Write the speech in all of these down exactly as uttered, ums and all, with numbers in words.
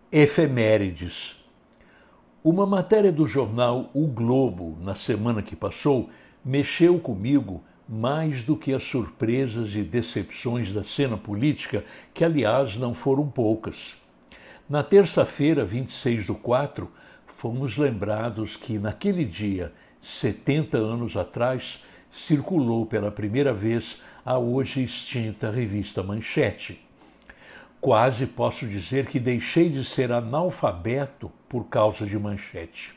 Efemérides. Uma matéria do jornal O Globo, na semana que passou, mexeu comigo mais do que as surpresas e decepções da cena política, que, aliás, não foram poucas. Na terça-feira, vinte e seis do quatro, fomos lembrados que, naquele dia, setenta anos atrás, circulou pela primeira vez a hoje extinta revista Manchete. Quase posso dizer que deixei de ser analfabeto por causa de Manchete.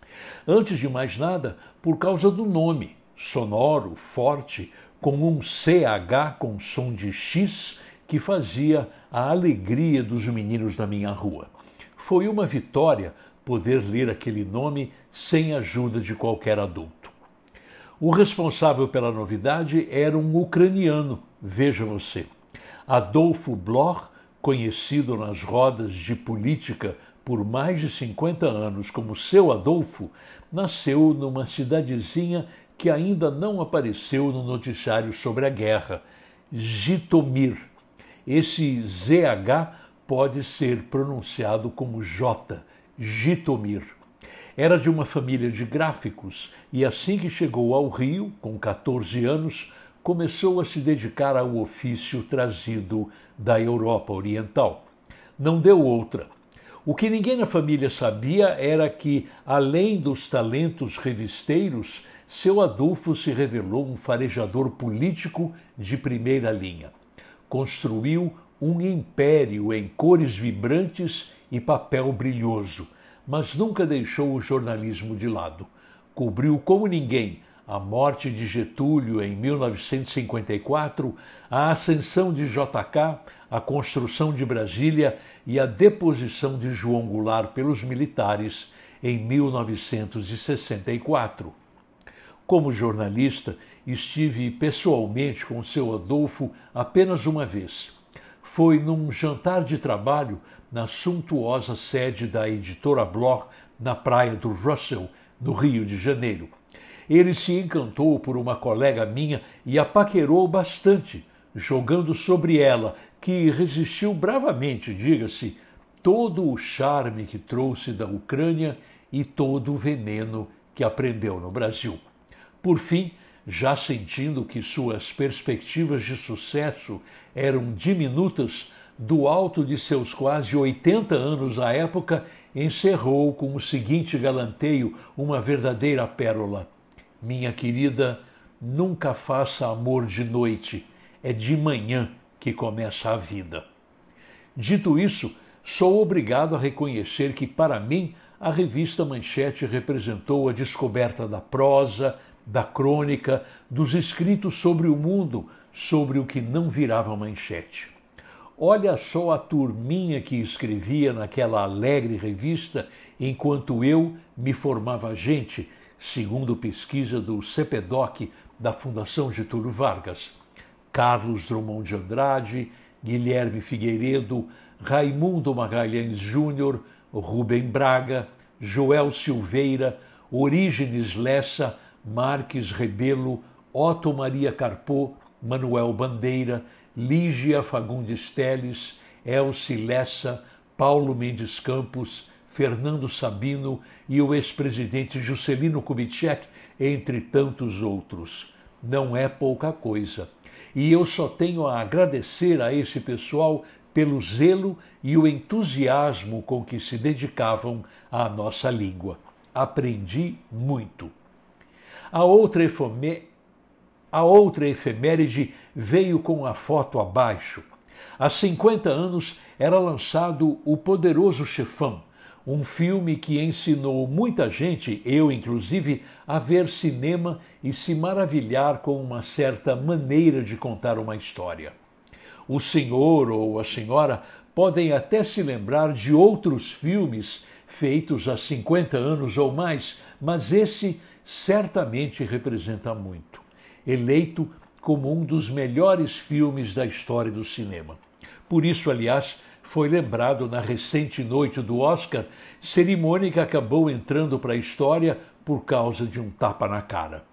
Antes de mais nada, por causa do nome, sonoro, forte, com um C H com som de X que fazia a alegria dos meninos da minha rua. Foi uma vitória poder ler aquele nome sem ajuda de qualquer adulto. O responsável pela novidade era um ucraniano, veja você, Adolfo Bloch, conhecido nas rodas de política por mais de cinquenta anos como Seu Adolfo, nasceu numa cidadezinha que ainda não apareceu no noticiário sobre a guerra, Jitomir. Esse Z H pode ser pronunciado como J, Jitomir. Era de uma família de gráficos e assim que chegou ao Rio, com catorze anos, começou a se dedicar ao ofício trazido da Europa Oriental. Não deu outra. O que ninguém na família sabia era que, além dos talentos revisteiros, Seu Adolfo se revelou um farejador político de primeira linha. Construiu um império em cores vibrantes e papel brilhoso, mas nunca deixou o jornalismo de lado. Cobriu como ninguém a morte de Getúlio em mil novecentos e cinquenta e quatro, a ascensão de J K, a construção de Brasília e a deposição de João Goulart pelos militares em mil novecentos e sessenta e quatro. Como jornalista, estive pessoalmente com Seu Adolfo apenas uma vez. Foi num jantar de trabalho na suntuosa sede da editora Bloch, na praia do Russell, no Rio de Janeiro. Ele se encantou por uma colega minha e a paquerou bastante, jogando sobre ela, que resistiu bravamente, diga-se, todo o charme que trouxe da Ucrânia e todo o veneno que aprendeu no Brasil. Por fim, já sentindo que suas perspectivas de sucesso eram diminutas, do alto de seus quase oitenta anos à época, encerrou com o seguinte galanteio, uma verdadeira pérola: minha querida, nunca faça amor de noite, é de manhã que começa a vida. Dito isso, sou obrigado a reconhecer que, para mim, a revista Manchete representou a descoberta da prosa, da crônica, dos escritos sobre o mundo, sobre o que não virava manchete. Olha só a turminha que escrevia naquela alegre revista enquanto eu me formava gente, segundo pesquisa do CEPEDOC da Fundação Getúlio Vargas. Carlos Drummond de Andrade, Guilherme Figueiredo, Raimundo Magalhães Júnior, Rubem Braga, Joel Silveira, Orígenes Lessa, Marques Rebelo, Otto Maria Carpô, Manuel Bandeira, Lígia Fagundes Telles, Elci Lessa, Paulo Mendes Campos, Fernando Sabino e o ex-presidente Juscelino Kubitschek, entre tantos outros. Não é pouca coisa. E eu só tenho a agradecer a esse pessoal pelo zelo e o entusiasmo com que se dedicavam à nossa língua. Aprendi muito. A outra efeméride A outra efeméride veio com a foto abaixo. Há cinquenta anos era lançado O Poderoso Chefão, um filme que ensinou muita gente, eu inclusive, a ver cinema e se maravilhar com uma certa maneira de contar uma história. O senhor ou a senhora podem até se lembrar de outros filmes feitos há cinquenta anos ou mais, mas esse certamente representa muito. Eleito como um dos melhores filmes da história do cinema. Por isso, aliás, foi lembrado na recente noite do Oscar, cerimônia que acabou entrando para a história por causa de um tapa na cara.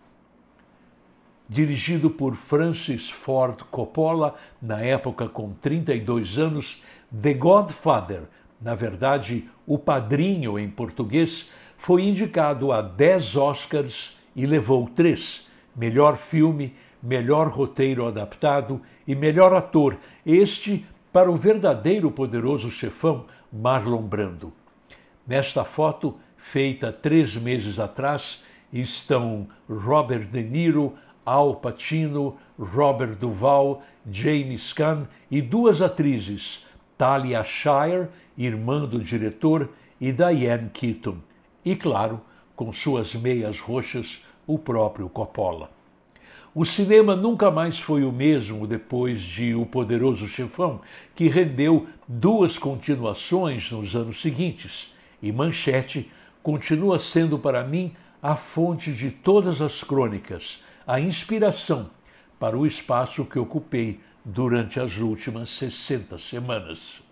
Dirigido por Francis Ford Coppola, na época com trinta e dois anos, The Godfather na verdade, O Padrinho em português, foi indicado a dez Oscars e levou três: melhor filme, melhor roteiro adaptado e melhor ator, este para o verdadeiro Poderoso Chefão, Marlon Brando. Nesta foto, feita três meses atrás, estão Robert De Niro, Al Pacino, Robert Duvall, James Caan e duas atrizes, Talia Shire, irmã do diretor, e Diane Keaton. E, claro, com suas meias roxas, o próprio Coppola. O cinema nunca mais foi o mesmo depois de O Poderoso Chefão, que rendeu duas continuações nos anos seguintes, e Manchete continua sendo para mim a fonte de todas as crônicas, a inspiração para o espaço que ocupei durante as últimas sessenta semanas.